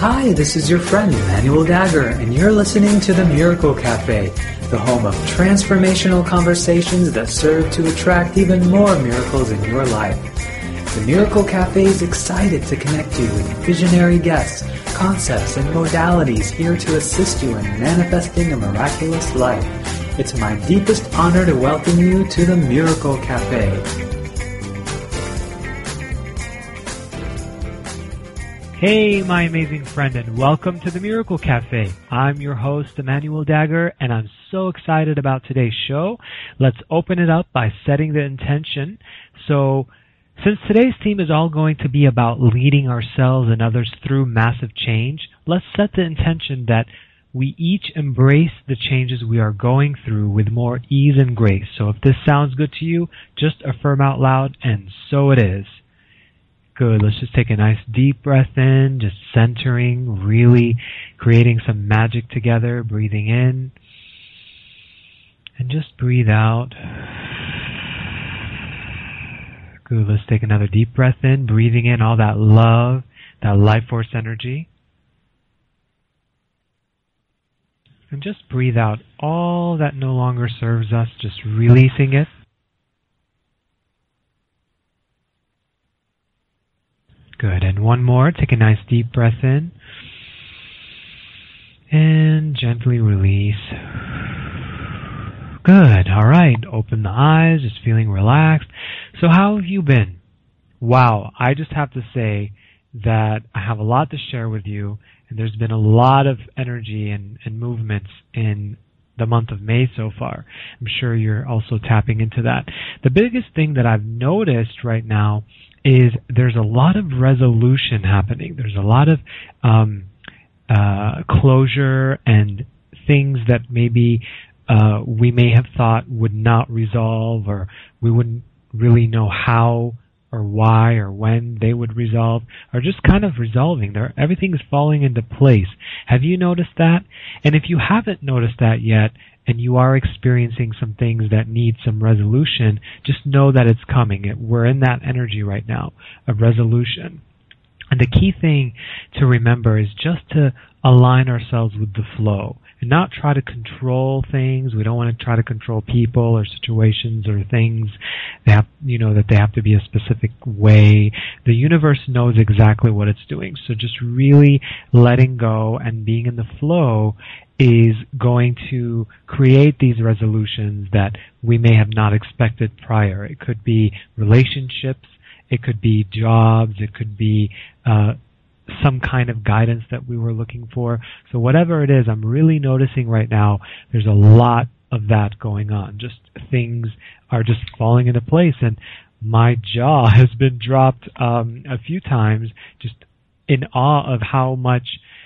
Hi, this is your friend Emmanuel Dagger, and you're listening to The Miracle Cafe, the home of transformational conversations that serve to attract even more miracles in your life. The Miracle Cafe is excited to connect you with visionary guests, concepts, and modalities here to assist you in manifesting a miraculous life. It's my deepest honor to welcome you to The Miracle Cafe. Hey, my amazing friend, and welcome to the Miracle Cafe. I'm your host, Emmanuel Dagger, and I'm so excited about today's show. Let's open it up by setting the intention. So, since today's theme is all going to be about leading ourselves and others through massive change, let's set the intention that we each embrace the changes we are going through with more ease and grace. So if this sounds good to you, just affirm out loud, and so it is. Good. Let's just take a nice deep breath in, just centering, really creating some magic together, breathing in, and just breathe out. Good. Let's take another deep breath in, breathing in all that love, that life force energy. And just breathe out all that no longer serves us, just releasing it. Good. And one more. Take a nice deep breath in. And gently release. Good. All right. Open the eyes, just feeling relaxed. So how have you been? Wow. I just have to say that I have a lot to share with you. And there's been a lot of energy and movements in the month of May so far. I'm sure you're also tapping into that. The biggest thing that I've noticed right now is there's a lot of resolution happening. There's a lot of closure and things that maybe we may have thought would not resolve, or we wouldn't really know how or why or when they would resolve, or just kind of resolving. Everything is falling into place. Have you noticed that? And if you haven't noticed that yet, and you are experiencing some things that need some resolution, just know that it's coming. We're in that energy right now of resolution. And the key thing to remember is just to align ourselves with the flow and not try to control things. We don't want to try to control people or situations or things. That they have to be a specific way. The universe knows exactly what it's doing. So just really letting go and being in the flow is going to create these resolutions that we may have not expected prior. It could be relationships, it could be jobs, it could be some kind of guidance that we were looking for. So whatever it is, I'm really noticing right now there's a lot of that going on. Just things are just falling into place, and my jaw has been dropped a few times, just in awe of how much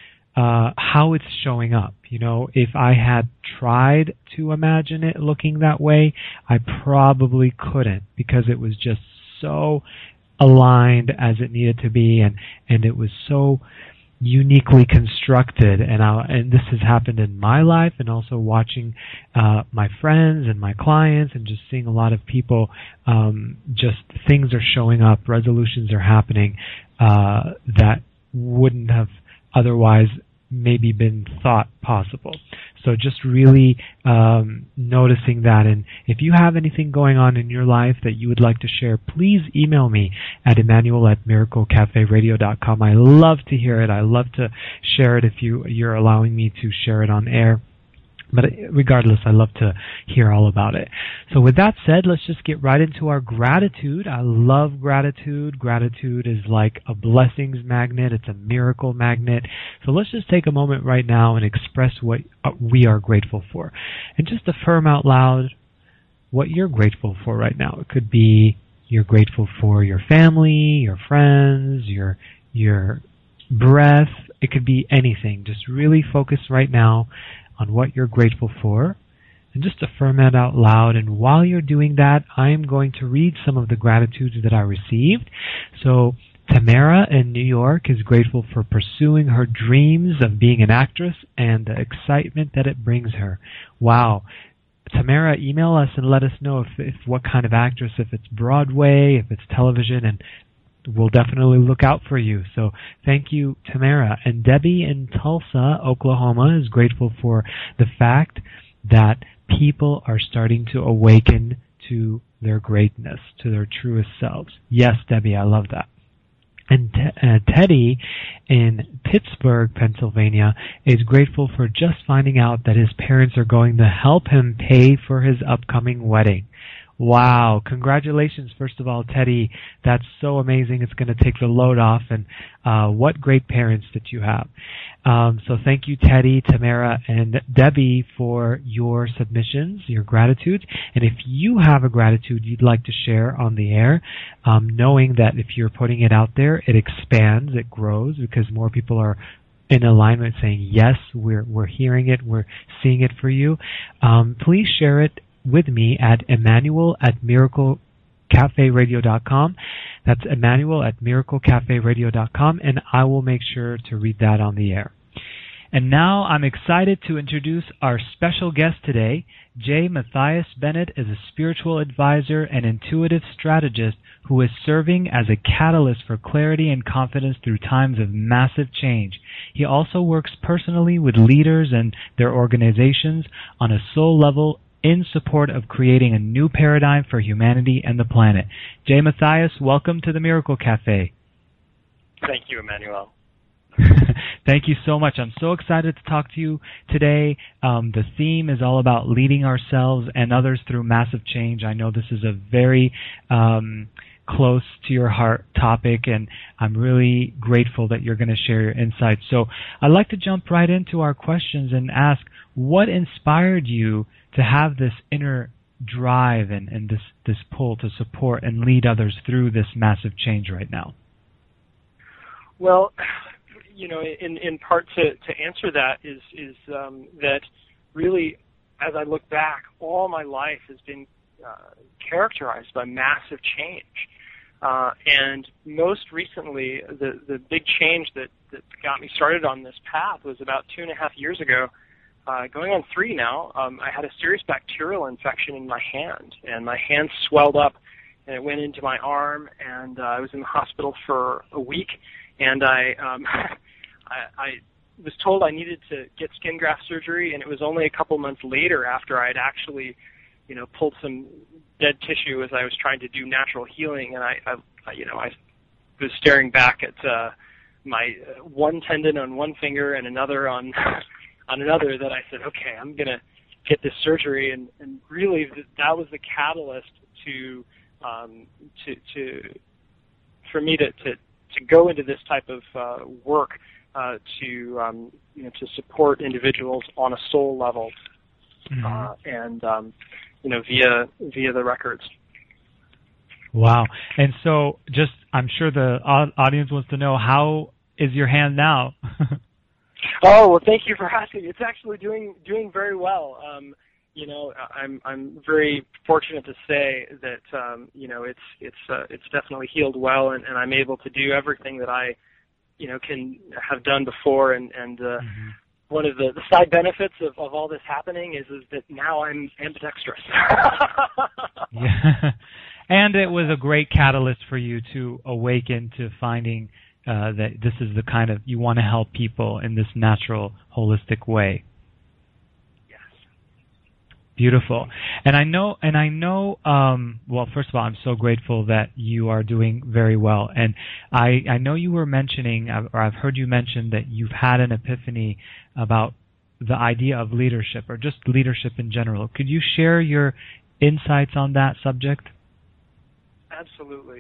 how it's showing up. If I had tried to imagine it looking that way, I probably couldn't, because it was just so aligned as it needed to be, and it was so uniquely constructed. And this has happened in my life, and also watching my friends and my clients, and just seeing a lot of people. Just things are showing up, resolutions are happening that wouldn't have otherwise maybe been thought possible. So just really noticing that. And if you have anything going on in your life that you would like to share, please email me at Emmanuel@miraclecaferadio.com. I love to hear it. I love to share it if you're allowing me to share it on air. But regardless, I love to hear all about it. So with that said, let's just get right into our gratitude. I love gratitude. Gratitude is like a blessings magnet. It's a miracle magnet. So let's just take a moment right now and express what we are grateful for. And just affirm out loud what you're grateful for right now. It could be you're grateful for your family, your friends, your breath. It could be anything. Just really focus right now on what you're grateful for, and just affirm that out loud. And while you're doing that, I'm going to read some of the gratitudes that I received. So Tamara in New York is grateful for pursuing her dreams of being an actress and the excitement that it brings her. Wow. Tamara, email us and let us know if what kind of actress, if it's Broadway, if it's television, and we'll definitely look out for you. So thank you, Tamara. And Debbie in Tulsa, Oklahoma, is grateful for the fact that people are starting to awaken to their greatness, to their truest selves. Yes, Debbie, I love that. And Teddy in Pittsburgh, Pennsylvania, is grateful for just finding out that his parents are going to help him pay for his upcoming wedding. Wow. Congratulations, first of all, Teddy. That's so amazing. It's going to take the load off, and what great parents that you have. So thank you, Teddy, Tamara, and Debbie for your submissions, your gratitudes. And if you have a gratitude you'd like to share on the air, knowing that if you're putting it out there, it expands, it grows, because more people are in alignment saying, yes, we're hearing it, we're seeing it for you. Please share it with me at Emmanuel@miraclecaferadio.com. That's Emmanuel@miraclecaferadio.com, and I will make sure to read that on the air. And now I'm excited to introduce our special guest today. J. Matthias Bennett is a spiritual advisor and intuitive strategist who is serving as a catalyst for clarity and confidence through times of massive change. He also works personally with leaders and their organizations on a soul level in support of creating a new paradigm for humanity and the planet. J. Matthias, welcome to the Miracle Cafe. Thank you, Emmanuel. Thank you so much. I'm so excited to talk to you today. The theme is all about leading ourselves and others through massive change. I know this is a very close to your heart topic, and I'm really grateful that you're going to share your insights. So I'd like to jump right into our questions and ask, what inspired you to have this inner drive and this pull to support and lead others through this massive change right now? Well, you know, in part to answer that is that really, as I look back, all my life has been characterized by massive change. And most recently, the big change that got me started on this path was about 2.5 years ago. Going on 3 now, I had a serious bacterial infection in my hand, and my hand swelled up, and it went into my arm, and I was in the hospital for a week, and I was told I needed to get skin graft surgery, and it was only a couple months later after I had actually, you know, pulled some dead tissue as I was trying to do natural healing, and I was staring back at my one tendon on one finger and another on another, that I said, okay, I'm going to get this surgery, and really that was the catalyst for me to go into this type of work to support individuals on a soul level, and via the records. Wow. And so I'm sure the audience wants to know, how is your hand now? Oh, well, thank you for asking. It's actually doing very well. I'm very fortunate to say that it's definitely healed well, and I'm able to do everything that I can have done before, and one of the side benefits of all this happening is that now I'm ambidextrous. Yeah. And it was a great catalyst for you to awaken to finding that this is the kind of, you want to help people in this natural, holistic way. Yes. Beautiful. And I know, well, first of all, I'm so grateful that you are doing very well. And I know you were mentioning, or I've heard you mention, that you've had an epiphany about the idea of leadership, or just leadership in general. Could you share your insights on that subject? Absolutely.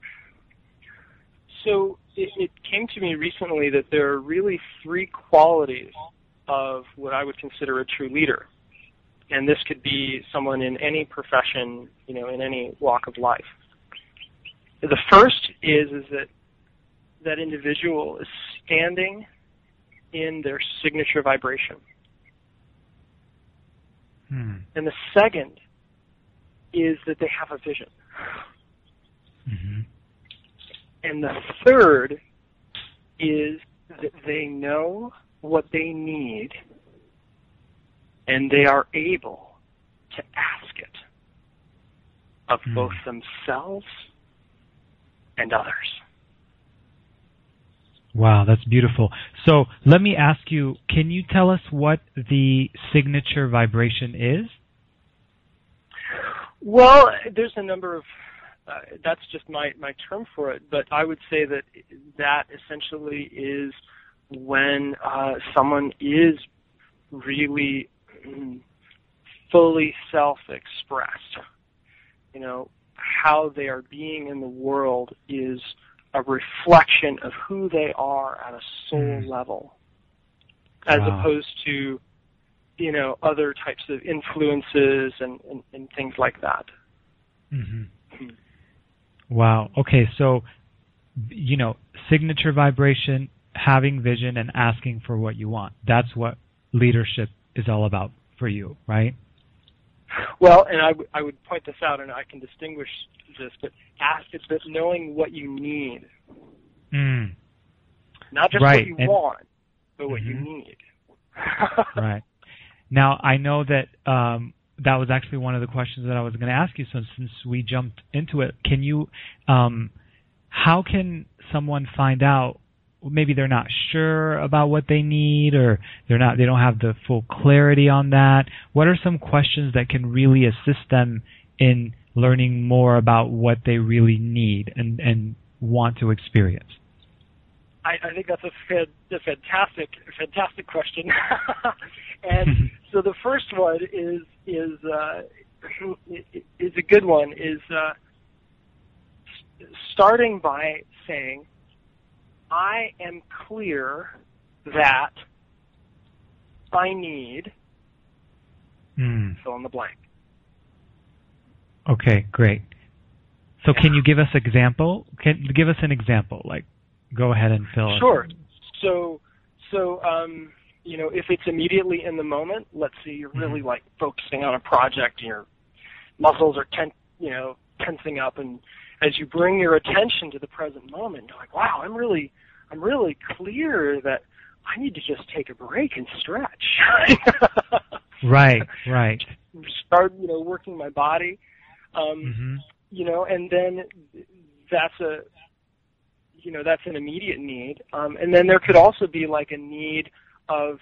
So it came to me recently that there are really 3 qualities of what I would consider a true leader. And this could be someone in any profession, in any walk of life. The first is that individual is standing in their signature vibration. And the second is that they have a vision. Mm-hmm. And the third is that they know what they need, and they are able to ask it of both themselves and others. Wow, that's beautiful. So let me ask you, can you tell us what the signature vibration is? Well, there's a number of, that's just my term for it, but I would say that essentially is when someone is really fully self-expressed. You know, how they are being in the world is a reflection of who they are at a soul level, as opposed to, you know, other types of influences and things like that. Mm-hmm. Wow. Okay, so, you know, signature vibration, having vision, and asking for what you want. That's what leadership is all about for you, right? Well, and I would point this out, and I can distinguish this, but it's knowing what you need. Not just what you want, but what you need. Right. Now, I know that that was actually one of the questions that I was going to ask you, so since we jumped into it, can you, how can someone find out, maybe they're not sure about what they need, or they don't have the full clarity on that? What are some questions that can really assist them in learning more about what they really need and want to experience? I think that's a fantastic question. And so the first one is a good one, is starting by saying, I am clear that I need fill in the blank. Okay, great. So can you give us an example? Like, go ahead and fill it. Sure. So you know, if it's immediately in the moment, let's say you're really like focusing on a project and your muscles are tensing up, and as you bring your attention to the present moment, you're like, wow, I'm really clear that I need to just take a break and stretch. Right. Start, working my body, and then that's an immediate need. And then there could also be like a need of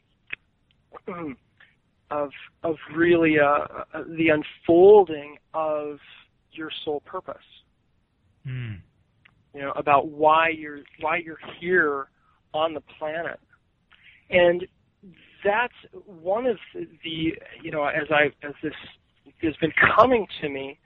really the unfolding of your soul purpose. About why you're here on the planet. And that's one of the, as this has been coming to me,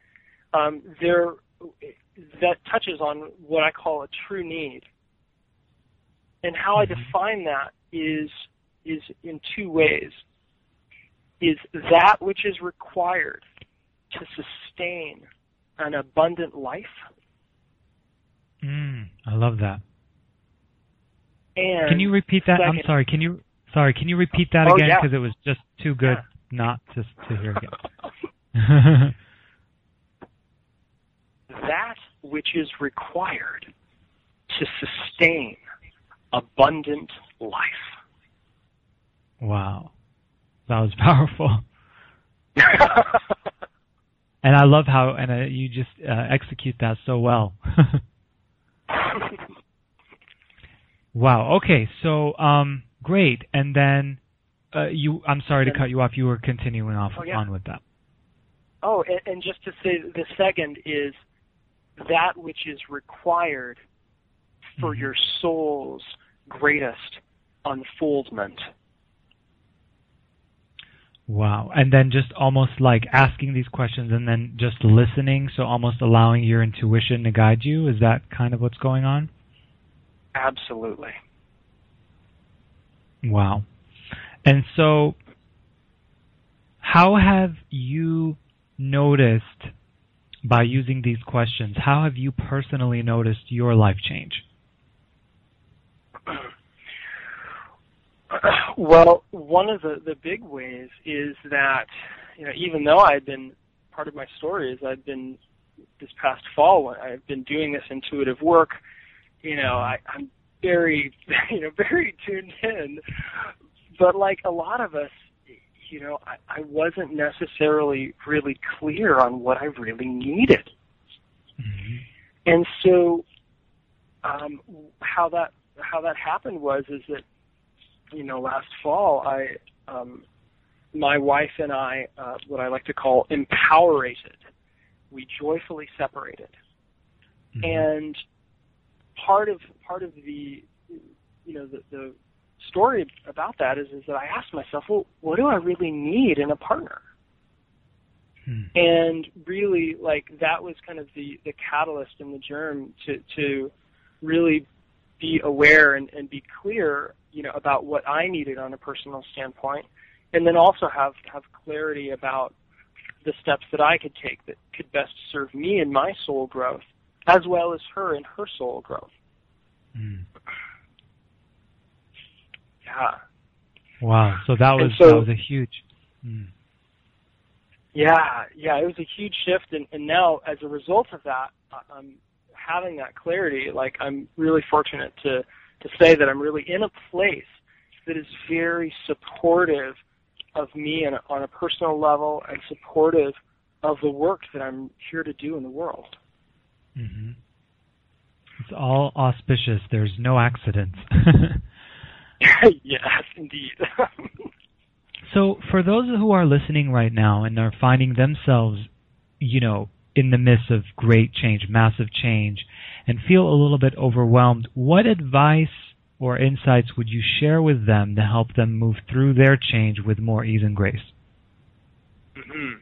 that touches on what I call a true need. And how I define that is in two ways. Is that which is required to sustain an abundant life. I love that. And can you repeat that? second, I'm sorry. Can you repeat that again? Because it was just too good not to hear again. That which is required to sustain abundant life. Wow. That was powerful. And I love how you just execute that so well. Wow. Okay. So, great. And then I'm sorry to cut you off. You were continuing on with that. Oh, and just to say, the second is that which is required for your soul's greatest unfoldment. Wow. And then just almost like asking these questions and then just listening, so almost allowing your intuition to guide you. Is that kind of what's going on? Absolutely. Wow. And so how have you noticed, by using these questions, how have you personally noticed your life change? Well, one of the big ways is that, even though I've been, part of my story is I've been, this past fall, I've been doing this intuitive work, I'm very, very tuned in. But like a lot of us, I wasn't necessarily really clear on what I really needed. And so how how that happened is that, last fall, my wife and I, what I like to call empowerated. We joyfully separated. Mm-hmm. And part of the, the story about that is that I asked myself, well, what do I really need in a partner? And really, that was kind of the catalyst and the germ to really be aware and be clear, about what I needed on a personal standpoint, and then also have clarity about the steps that I could take that could best serve me in my soul growth, as well as her in her soul growth. Mm. Yeah. Wow. So that was a huge. Mm. Yeah, it was a huge shift, and now as a result of that, I'm having that clarity. I'm really fortunate to say that I'm really in a place that is very supportive of me on a personal level and supportive of the work that I'm here to do in the world. Mm-hmm. It's all auspicious. There's no accidents. Yes, indeed. So for those who are listening right now and are finding themselves, in the midst of great change, massive change, and feel a little bit overwhelmed, what advice or insights would you share with them to help them move through their change with more ease and grace? Mm-hmm.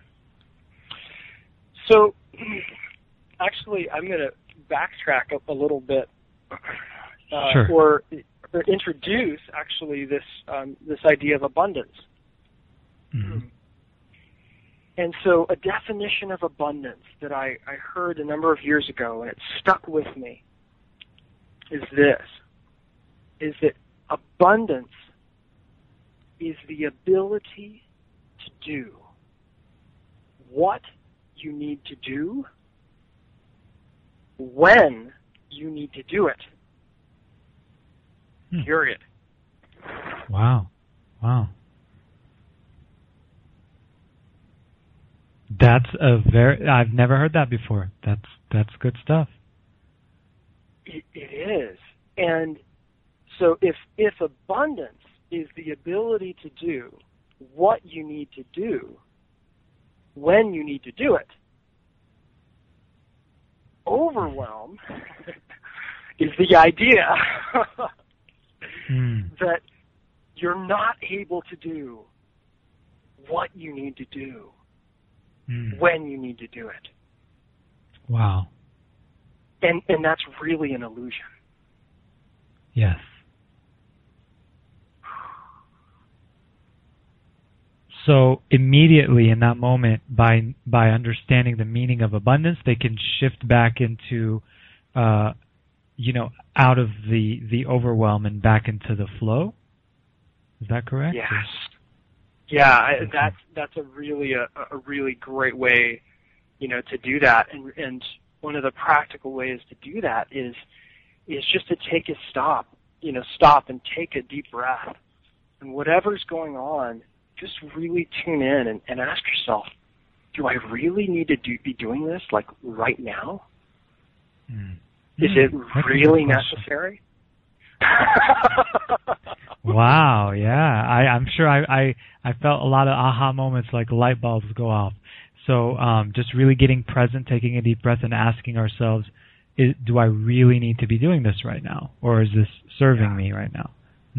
So, actually, I'm going to backtrack a little bit, sure. or introduce actually this idea of abundance. Mm-hmm. And so a definition of abundance that I heard a number of years ago, and it stuck with me, is that abundance is the ability to do what you need to do when you need to do it. Period. Wow. That's I've never heard that before. That's good stuff. It is. And so if abundance is the ability to do what you need to do when you need to do it, overwhelm is the idea that you're not able to do what you need to do when you need to do it. Wow. And that's really an illusion. Yes. So immediately in that moment, by understanding the meaning of abundance, they can shift back into, out of the overwhelm and back into the flow. Is that correct? Yes. Yeah, that's a really great way, to do that. And one of the practical ways to do that is just to take a stop and take a deep breath. And whatever's going on, just really tune in and ask yourself, do I really need to be doing this right now? Is it really necessary? Wow, yeah. I'm sure I felt a lot of aha moments, like light bulbs go off. So just really getting present, taking a deep breath and asking ourselves, do I really need to be doing this right now? Or is this serving me right now?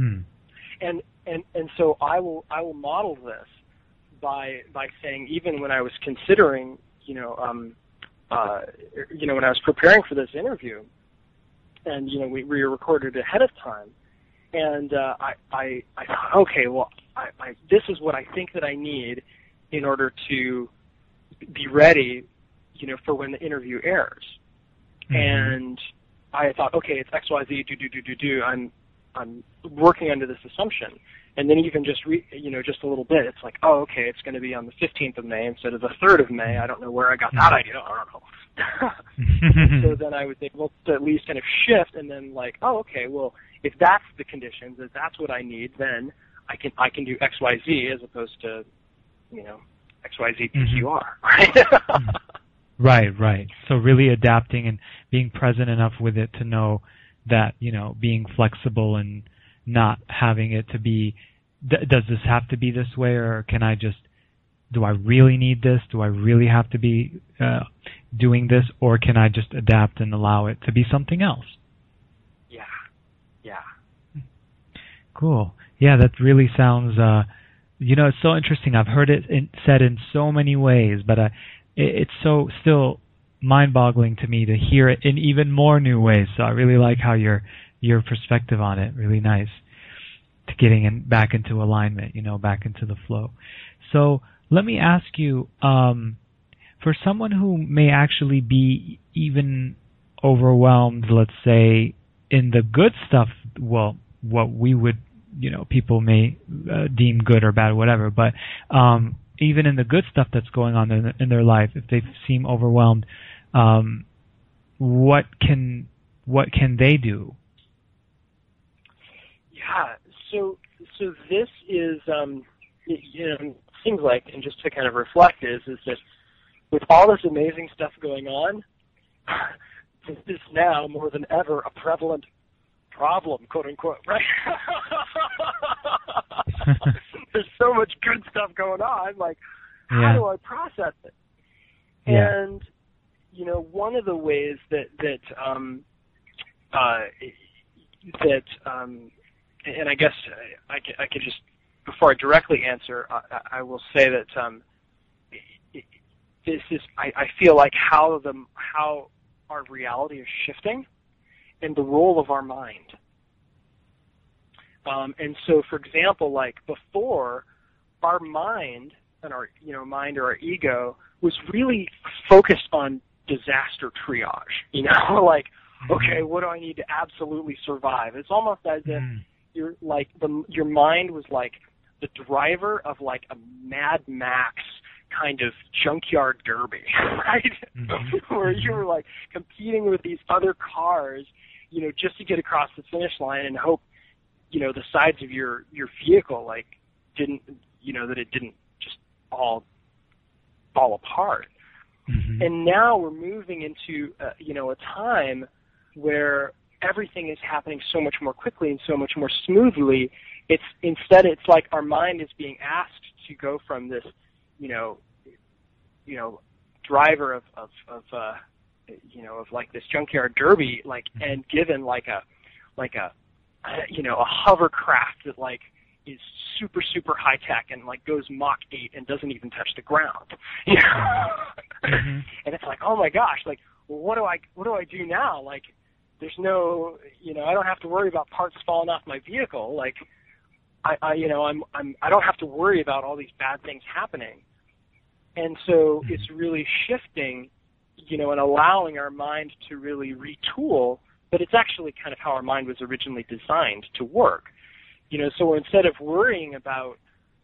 And so I will model this by saying, even when I was considering, when I was preparing for this interview, and we recorded ahead of time, and I thought, okay, well, this is what I think that I need in order to be ready, for when the interview airs. Mm-hmm. And I thought, okay, it's XYZ, do. I'm working under this assumption. And then even just a little bit, it's like, oh, okay, it's going to be on the 15th of May instead of the 3rd of May. I don't know where I got that idea. I don't know. So then I would think, well, to at least kind of shift, and then oh, okay, well, if that's the conditions, if that's what I need, then I can do XYZ as opposed to, XYZ PQR, right? Right. So really adapting and being present enough with it to know that, being flexible and not having it to be, does this have to be this way, or can I just, do I really need this? Do I really have to be doing this, or can I just adapt and allow it to be something else? Yeah. Cool. Yeah, that really sounds, it's so interesting. I've heard it said in so many ways, but it's so still mind-boggling to me to hear it in even more new ways. So I really like how your perspective on it. Really nice. To getting back into alignment, back into the flow. So let me ask you, for someone who may actually be even overwhelmed, let's say, in the good stuff, well, what we would, people may deem good or bad, whatever, but even in the good stuff that's going on in their life, if they seem overwhelmed, what can they do? Yeah, so this is, seems like, and just to kind of reflect is that with all this amazing stuff going on, this is now more than ever a prevalent problem, quote unquote, right? There's so much good stuff going on, like, how do I process it? Yeah. And, one of the ways that and I guess I could just, before I directly answer, I will say that this is, I feel like how our reality is shifting and the role of our mind. And so, for example, like before, our mind and our mind or our ego was really focused on disaster triage. Like, okay, what do I need to absolutely survive? It's almost as if you're like your mind was like the driver of like a Mad Max kind of junkyard derby, right? Where you were like competing with these other cars, just to get across the finish line and hope, the sides of your vehicle like didn't, that it didn't just all fall apart. And now we're moving into, a time where everything is happening so much more quickly and so much more smoothly. It's like our mind is being asked to go from this, driver of like this junkyard derby, like, and given like a hovercraft that like is super, super high tech and like goes Mach 8 and doesn't even touch the ground. And it's like, oh my gosh, like, well, what do I do now? Like, there's no, I don't have to worry about parts falling off my vehicle. Like, I don't have to worry about all these bad things happening. And so it's really shifting, and allowing our mind to really retool, but it's actually kind of how our mind was originally designed to work. So instead of worrying about,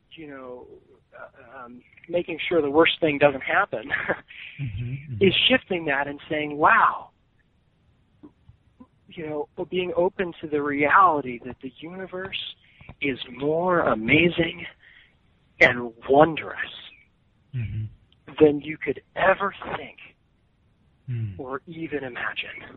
making sure the worst thing doesn't happen, is shifting that and saying, wow, being open to the reality that the universe is more amazing and wondrous than you could ever think or even imagine.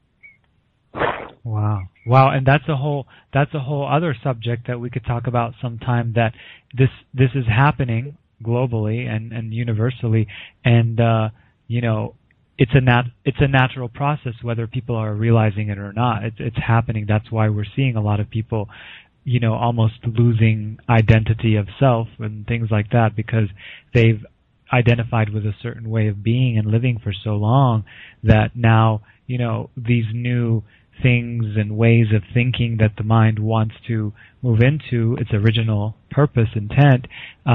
Wow, and that's a whole other subject that we could talk about sometime. That this is happening globally and universally, and it's a natural process whether people are realizing it or not. It's happening. That's why we're seeing a lot of people, almost losing identity of self and things like that, because they've identified with a certain way of being and living for so long that now, these new things and ways of thinking that the mind wants to move into its original purpose, intent,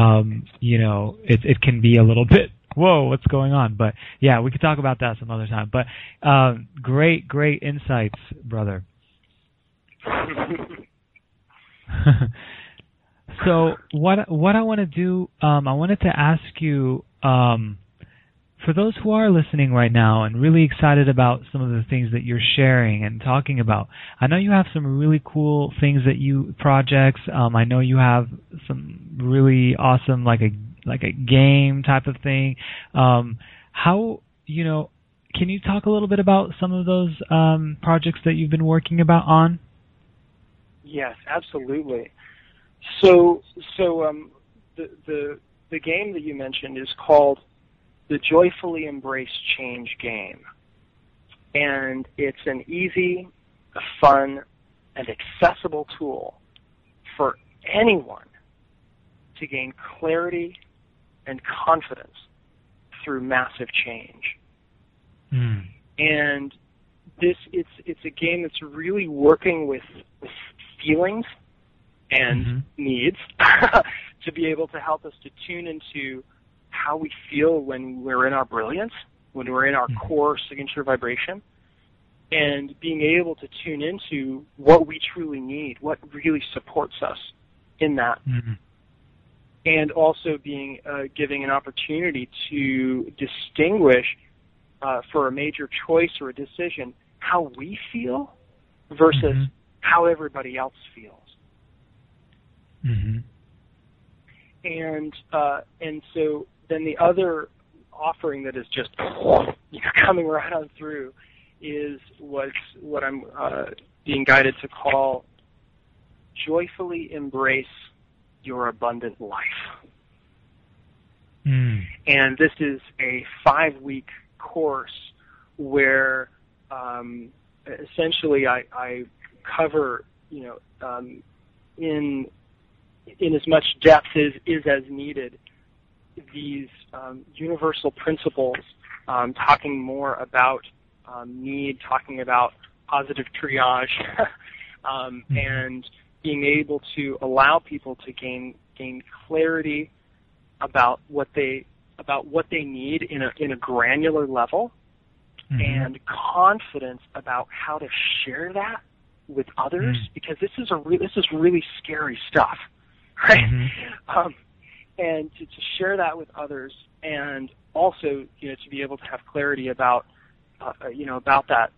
it can be a little bit, whoa, what's going on? But yeah, we could talk about that some other time. But great insights, brother. So what I want to do, I wanted to ask you, for those who are listening right now and really excited about some of the things that you're sharing and talking about, I know you have some really cool things projects. I know you have some really awesome, like a game type of thing. How, can you talk a little bit about some of those projects that you've been working on? Yes, absolutely. So the game that you mentioned is called the Joyfully Embrace Change game, and it's an easy, fun, and accessible tool for anyone to gain clarity and confidence through massive change. Mm. And it's a game that's really working with feelings and needs to be able to help us to tune into how we feel when we're in our brilliance, when we're in our core signature vibration, and being able to tune into what we truly need, what really supports us in that. Mm-hmm. And also giving an opportunity to distinguish for a major choice or a decision how we feel versus how everybody else feels. Mm-hmm. And so then the other offering that is just coming right on through is what I'm being guided to call Joyfully Embrace Your Abundant Life. Mm. And this is a 5-week course where essentially I cover, in as much depth is as needed, these universal principles, talking more about need, talking about positive triage, and being able to allow people to gain clarity about what they need in a granular level, and confidence about how to share that with others, because this is really scary stuff, right? And to share that with others, and also to be able to have clarity about about that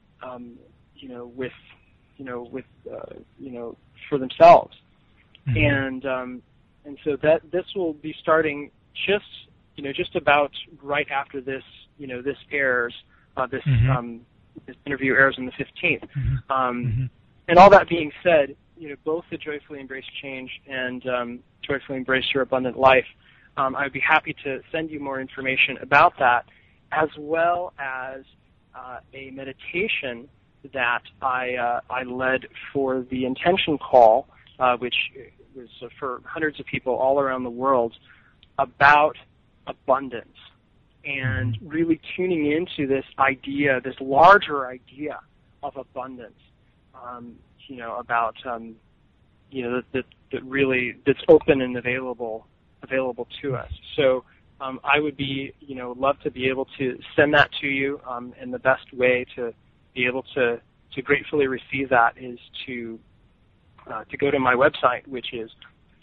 with for themselves, and so that this will be starting just about right after this this airs. This interview airs on the 15th. And all that being said, both the Joyfully Embrace Change and Joyfully Embrace Your Abundant Life, I'd be happy to send you more information about that, as well as a meditation that I led for the Intention Call, which was for hundreds of people all around the world, about abundance, and really tuning into this idea, this larger idea of abundance, about that's open and available to us. So I would love to be able to send that to you, and the best way to be able to gratefully receive that is to go to my website, which is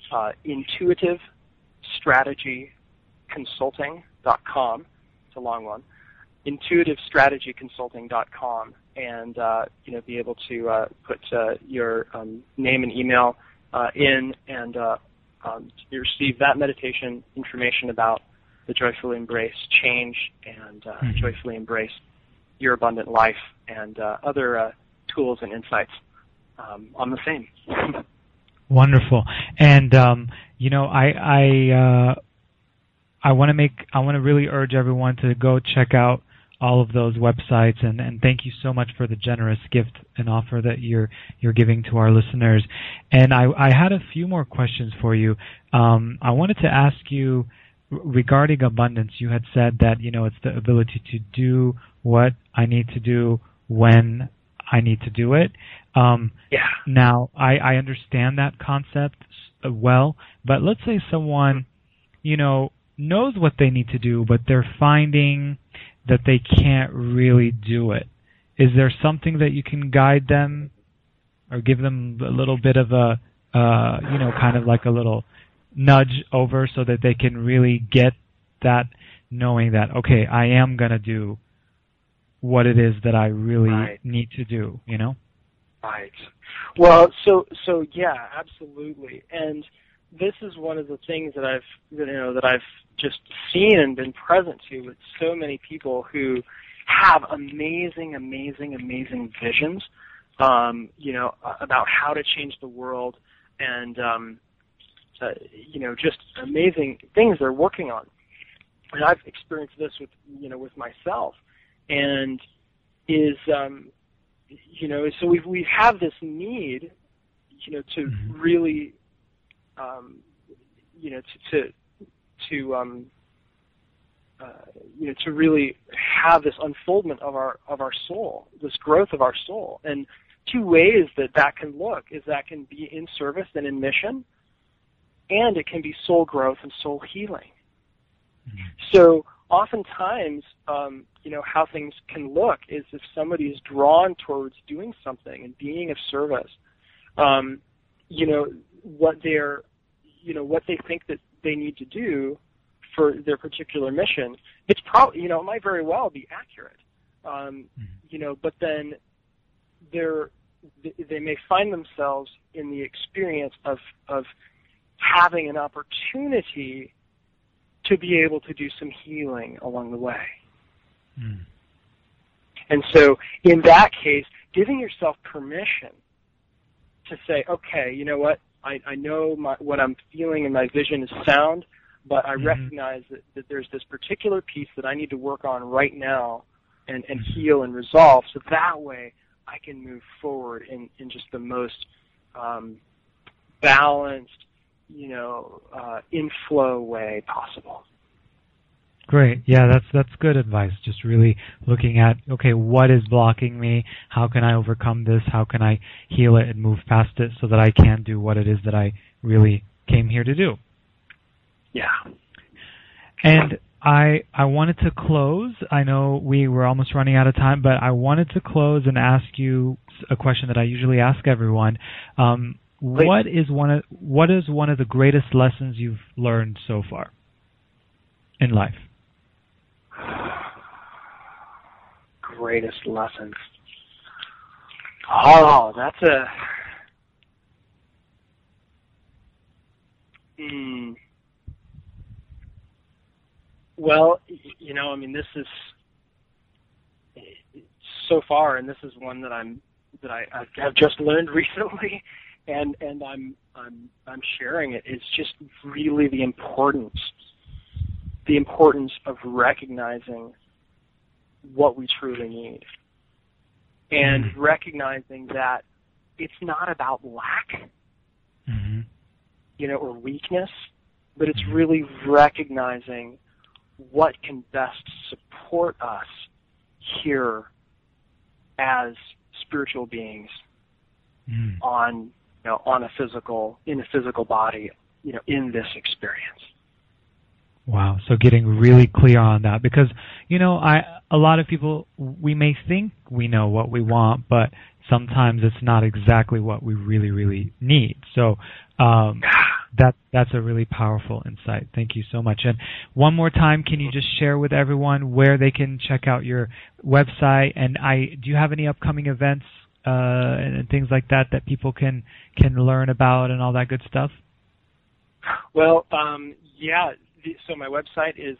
intuitivestrategyconsulting.com. It's a long one. intuitivestrategyconsulting.com, and be able to put your name and email in, and you receive that meditation information about the Joyfully Embrace Change and Joyfully Embrace Your Abundant Life, and other tools and insights on the same. Wonderful. And I want to really urge everyone to go check out all of those websites, and thank you so much for the generous gift and offer that you're giving to our listeners. And I had a few more questions for you. I wanted to ask you regarding abundance. You had said that it's the ability to do what I need to do when I need to do it. Now I understand that concept well, but let's say someone knows what they need to do, but they're finding that they can't really do it. Is there something that you can guide them or give them a little bit of a, kind of like a little nudge over, so that they can really get that, knowing that, okay, I am going to do what it is that I really need to do, Right. Well, so yeah, absolutely. And this is one of the things that I've just seen and been present to with so many people who have amazing, amazing, amazing visions, about how to change the world, and just amazing things they're working on. And I've experienced this with myself, and so we have this need, to really, to really have this unfoldment of our soul, this growth of our soul. And two ways that can look is that can be in service and in mission, and it can be soul growth and soul healing. So oftentimes, how things can look is if somebody is drawn towards doing something and being of service, what they think that they need to do for their particular mission, it's probably, it might very well be accurate, but then they may find themselves in the experience of having an opportunity to be able to do some healing along the way. And so in that case, giving yourself permission to say, okay, you know what, I know what I'm feeling and my vision is sound, but I recognize that there's this particular piece that I need to work on right now and heal and resolve, so that way I can move forward in just the most balanced, inflow way possible. Great. Yeah, that's good advice. Just really looking at, okay, what is blocking me? How can I overcome this? How can I heal it and move past it so that I can do what it is that I really came here to do? Yeah. And I wanted to close. I know we were almost running out of time, but I wanted to close and ask you a question that I usually ask everyone. What is one of the greatest lessons you've learned so far in life? Greatest lessons. Oh, that's a... Well, this is so far, and this is one that I've just learned recently, and I'm sharing it. It's just really the importance of recognizing what we truly need, and recognizing that it's not about lack, or weakness, but it's really recognizing what can best support us here as spiritual beings in a physical body, in this experience. Wow. So getting really clear on that, because, a lot of people, we may think we know what we want, but sometimes it's not exactly what we really, really need. So, that's a really powerful insight. Thank you so much. And one more time, can you just share with everyone where they can check out your website? And do you have any upcoming events and things like that people can learn about and all that good stuff? Well, yeah. So my website is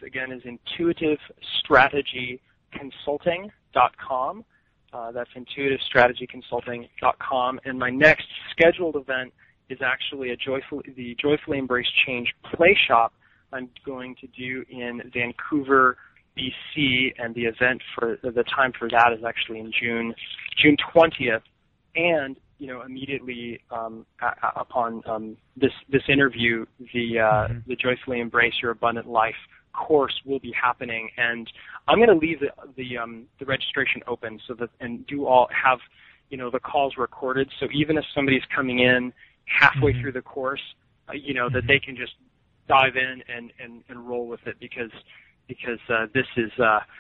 intuitivestrategyconsulting.com. That's intuitivestrategyconsulting.com. And my next scheduled event is actually the Joyfully Embrace Change Play Shop I'm going to do in Vancouver, BC, and the event for the time for that is actually in June 20th. And immediately upon this interview, the Joyfully Embrace Your Abundant Life course will be happening, and I'm going to leave the registration open so that have the calls recorded. So even if somebody's coming in halfway through the course, that they can just dive in and roll with it, because this is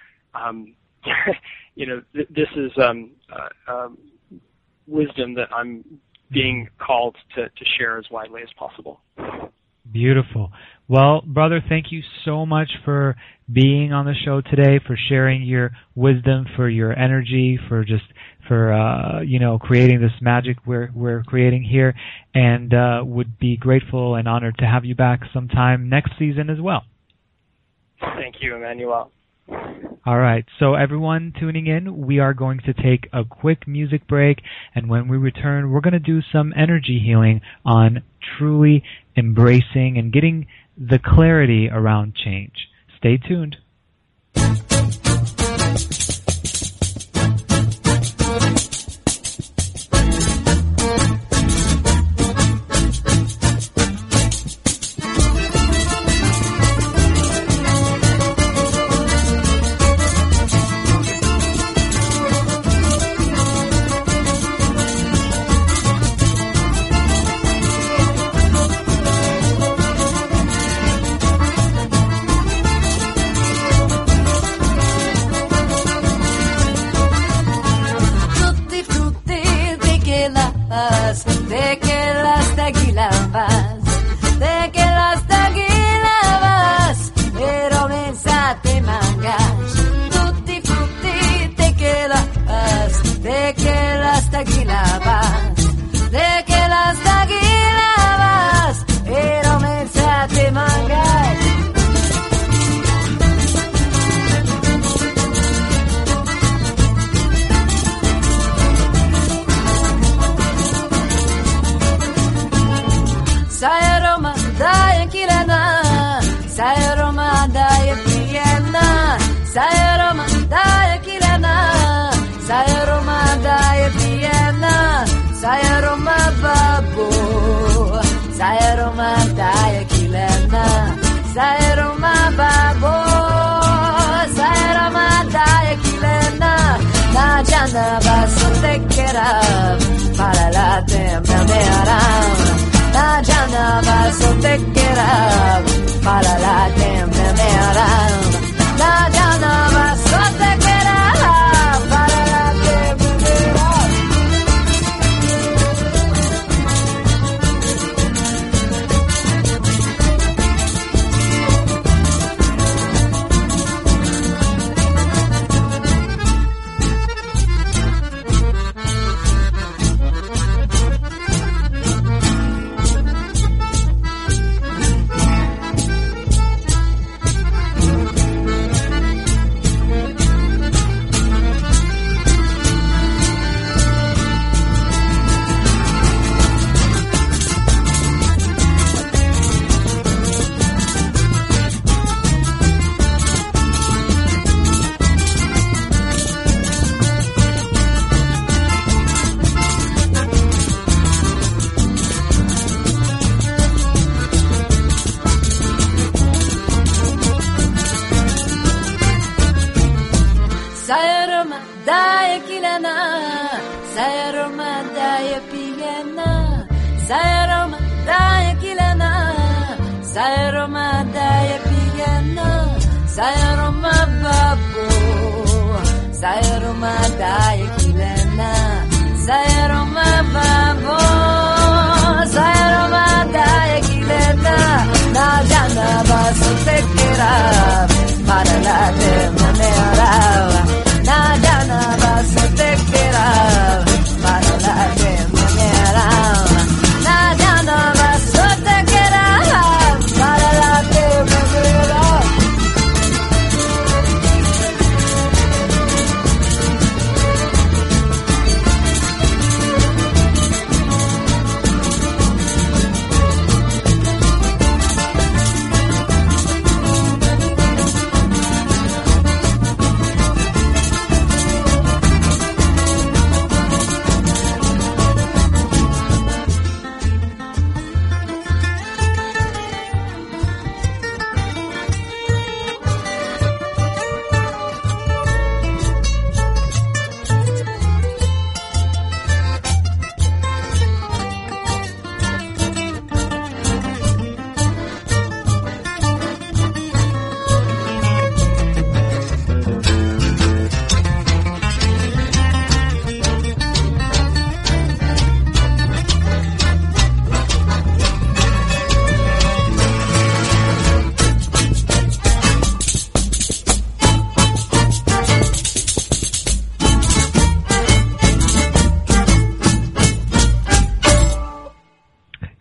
this is wisdom that I'm being called to share as widely as possible. Beautiful. Well, brother, thank you so much for being on the show today, for sharing your wisdom, for your energy, for creating this magic we're creating here, and would be grateful and honored to have you back sometime next season as well. Thank you, Emmanuel. All right, so everyone tuning in, we are going to take a quick music break, and when we return, we're going to do some energy healing on truly embracing and getting the clarity around change. Stay tuned.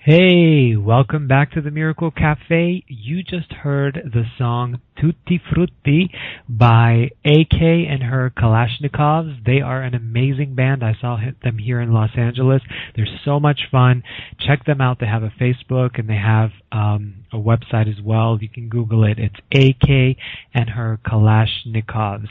Hey, welcome back to the Miracle Cafe. You just heard the song Tutti Frutti by AK and her Kalashnikovs. They are an amazing band. I saw them here in Los Angeles. They're so much fun. Check them out. They have a Facebook and they have a website as well. You can Google it. It's AK and her Kalashnikovs.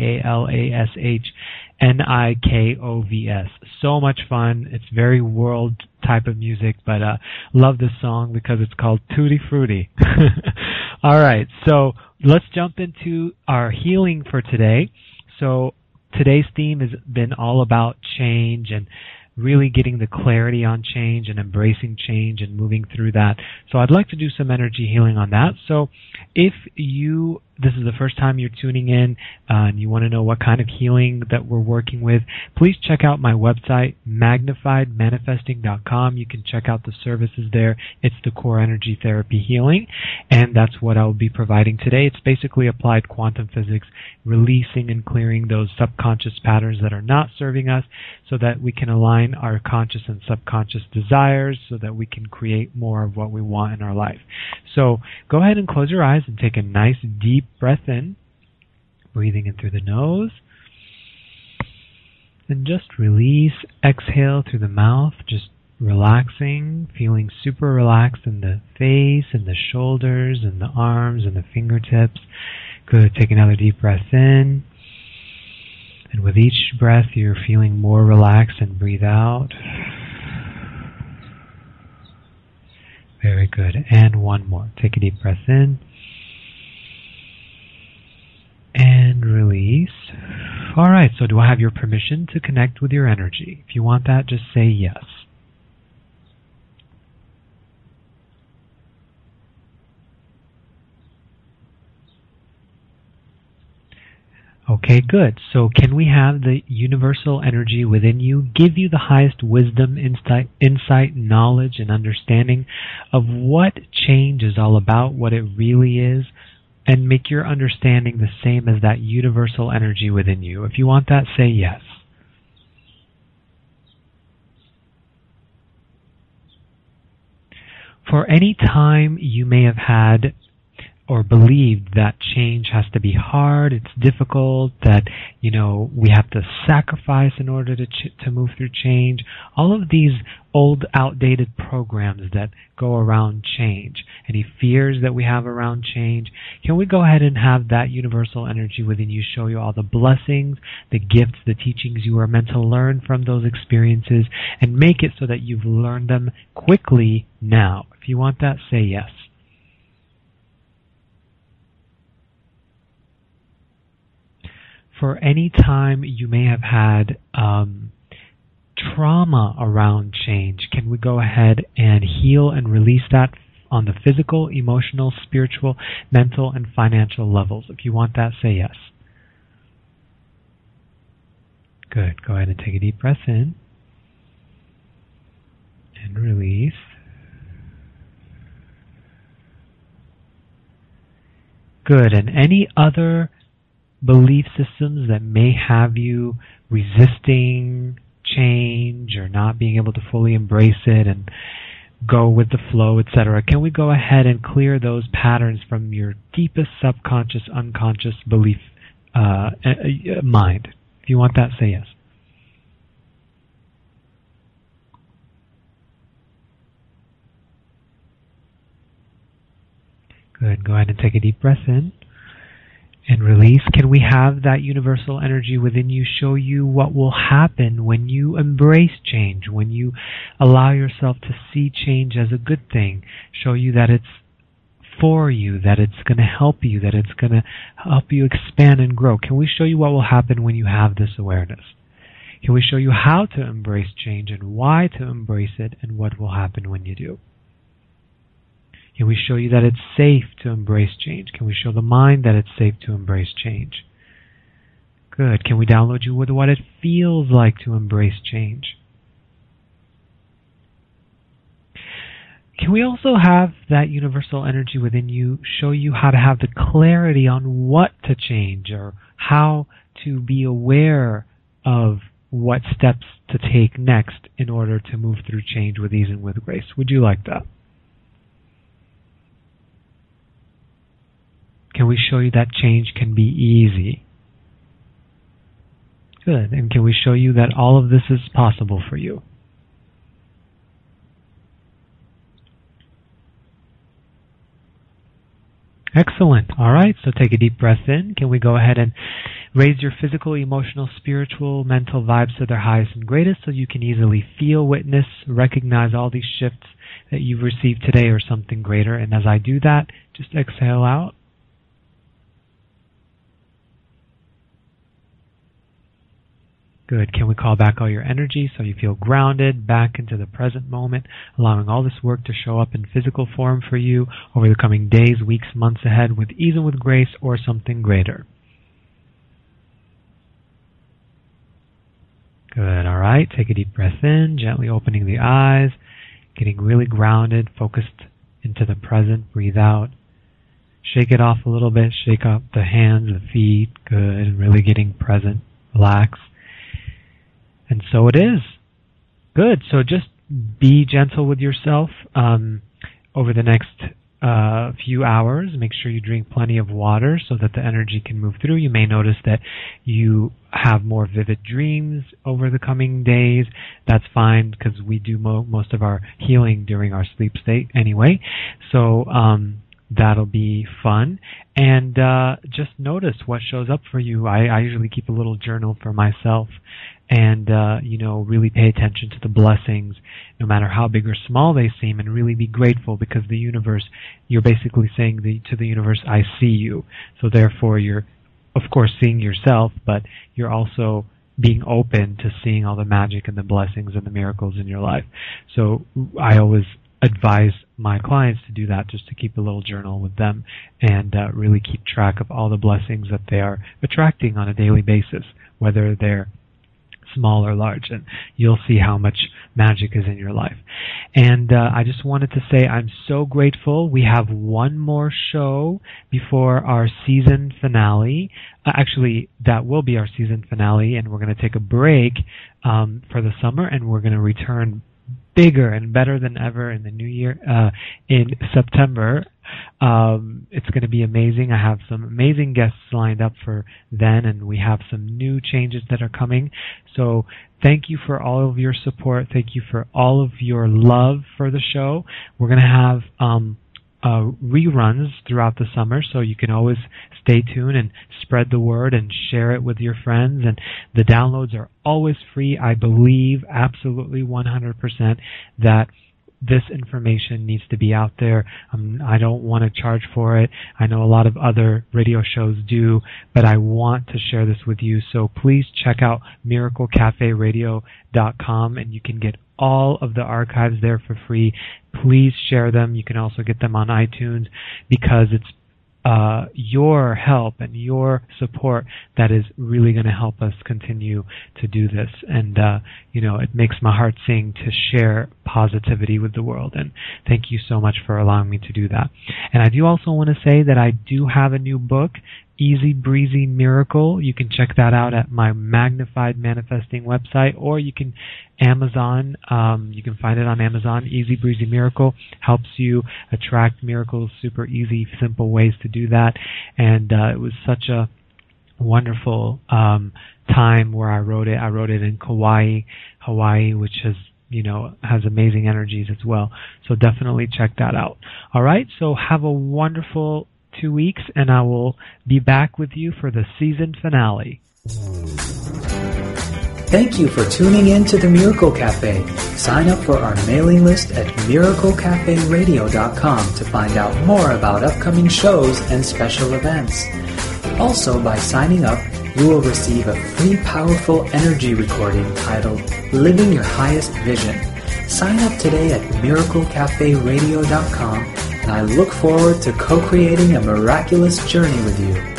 KALASHNIKOVS. So much fun. It's very world type of music, but love this song because it's called Tutti Frutti. All right, so let's jump into our healing for today. So today's theme has been all about change and really getting the clarity on change and embracing change and moving through that. So I'd like to do some energy healing on that. So if this is the first time you're tuning in and you want to know what kind of healing that we're working with, please check out my website, magnifiedmanifesting.com. You can check out the services there. It's the Core Energy Therapy Healing, and that's what I'll be providing today. It's basically applied quantum physics, releasing and clearing those subconscious patterns that are not serving us so that we can align our conscious and subconscious desires so that we can create more of what we want in our life. So go ahead and close your eyes and take a nice deep breath in, breathing in through the nose, and just release, exhale through the mouth, just relaxing, feeling super relaxed in the face and the shoulders and the arms and the fingertips. Good. Take another deep breath in, and with each breath you're feeling more relaxed, and breathe out. Very good. And one more. Take a deep breath in. And release. All right, so do I have your permission to connect with your energy? If you want that, just say yes. Okay, good. So can we have the universal energy within you give you the highest wisdom, insight, knowledge, and understanding of what change is all about, what it really is, and make your understanding the same as that universal energy within you? If you want that, say yes. For any time you may have had or believed that change has to be hard, it's difficult, that, we have to sacrifice in order to move through change, all of these old, outdated programs that go around change, any fears that we have around change, can we go ahead and have that universal energy within you show you all the blessings, the gifts, the teachings you are meant to learn from those experiences, and make it so that you've learned them quickly now? If you want that, say yes. For any time you may have had trauma around change, can we go ahead and heal and release that on the physical, emotional, spiritual, mental, and financial levels? If you want that, say yes. Good. Go ahead and take a deep breath in and release. Good. And any other belief systems that may have you resisting change or not being able to fully embrace it and go with the flow, etc. Can we go ahead and clear those patterns from your deepest subconscious, unconscious belief mind? If you want that, say yes. Good. Go ahead and take a deep breath in and release. Can we have that universal energy within you show you what will happen when you embrace change, when you allow yourself to see change as a good thing, show you that it's for you, that it's going to help you, that it's going to help you expand and grow? Can we show you what will happen when you have this awareness? Can we show you how to embrace change and why to embrace it and what will happen when you do? Can we show you that it's safe to embrace change? Can we show the mind that it's safe to embrace change? Good. Can we download you with what it feels like to embrace change? Can we also have that universal energy within you show you how to have the clarity on what to change or how to be aware of what steps to take next in order to move through change with ease and with grace. Would you like that? Can we show you that change can be easy? Good. And can we show you that all of this is possible for you? Excellent. All right, so take a deep breath in. Can we go ahead and raise your physical, emotional, spiritual, mental vibes to their highest and greatest so you can easily feel, witness, recognize all these shifts that you've received today or something greater. And as I do that, just exhale out. Good. Can we call back all your energy so you feel grounded back into the present moment, allowing all this work to show up in physical form for you over the coming days, weeks, months ahead with ease and with grace or something greater? Good. All right. Take a deep breath in, gently opening the eyes, getting really grounded, focused into the present. Breathe out. Shake it off a little bit. Shake up the hands, the feet. Good. And really getting present. Relax. And so it is. Good. So just be gentle with yourself over the next few hours. Make sure you drink plenty of water so that the energy can move through. You may notice that you have more vivid dreams over the coming days. That's fine because we do most of our healing during our sleep state anyway. So that'll be fun. And just notice what shows up for you. I usually keep a little journal for myself. And, really pay attention to the blessings, no matter how big or small they seem, and really be grateful because the universe, you're basically saying to the universe, I see you. So therefore you're, of course, seeing yourself, but you're also being open to seeing all the magic and the blessings and the miracles in your life. So I always advise my clients to do that, just to keep a little journal with them and really keep track of all the blessings that they are attracting on a daily basis, whether they're small or large, and you'll see how much magic is in your life. And I just wanted to say I'm so grateful. We have one more show before our season finale. Actually, that will be our season finale, and we're going to take a break for the summer, and we're going to return bigger and better than ever in the new year in September. It's going to be amazing. I have some amazing guests lined up for then, and we have some new changes that are coming. So thank you for all of your support. Thank you for all of your love for the show. We're going to have reruns throughout the summer, so you can always stay tuned and spread the word and share it with your friends. And the downloads are always free. I believe absolutely 100% that this information needs to be out there. I don't want to charge for it. I know a lot of other radio shows do, but I want to share this with you. So please check out miraclecaferadio.com, and you can get all of the archives there for free. Please share them. You can also get them on iTunes, because it's your help and your support that is really going to help us continue to do this. And, it makes my heart sing to share positivity with the world. And thank you so much for allowing me to do that. And I do also want to say that I do have a new book, Easy Breezy Miracle. You can check that out at my Magnified Manifesting website, or you can Amazon. You can find it on Amazon. Easy Breezy Miracle helps you attract miracles, super easy, simple ways to do that. And it was such a wonderful time where I wrote it. I wrote it in Kauai, Hawaii, which has amazing energies as well. So definitely check that out. All right, so have a wonderful 2 weeks, and I will be back with you for the season finale. Thank you for tuning in to the Miracle Cafe. Sign up for our mailing list at miraclecaferadio.com to find out more about upcoming shows and special events. Also, by signing up, you will receive a free powerful energy recording titled Living Your Highest Vision. Sign up today at miraclecaferadio.com, and I look forward to co-creating a miraculous journey with you.